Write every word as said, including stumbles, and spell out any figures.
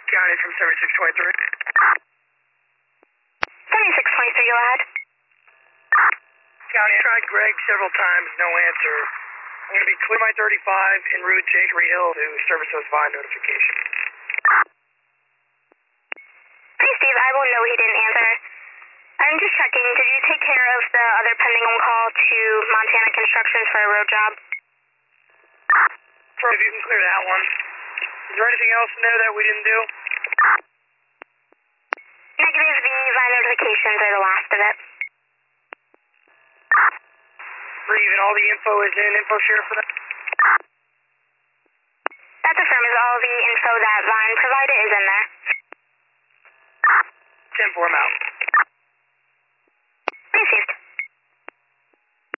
County from seventy-six twenty-three. seventy-six twenty-three, go ahead. County, I tried Greg several times, no answer. I'm going to be clear my thirty-five en route to Hickory Hill to service those vine notifications. Hey, Steve, I will know he didn't answer. I'm just checking. Did you take care of the other pending on call to Montana Constructions for a road job? If you can clear that one. Is there anything else in there that we didn't do? Negative. The vine notifications are the last of it. Breathe, and all the info is in info share for that? That's affirmative. All the info that Vine provided is in there. ten four, I'm out. Received.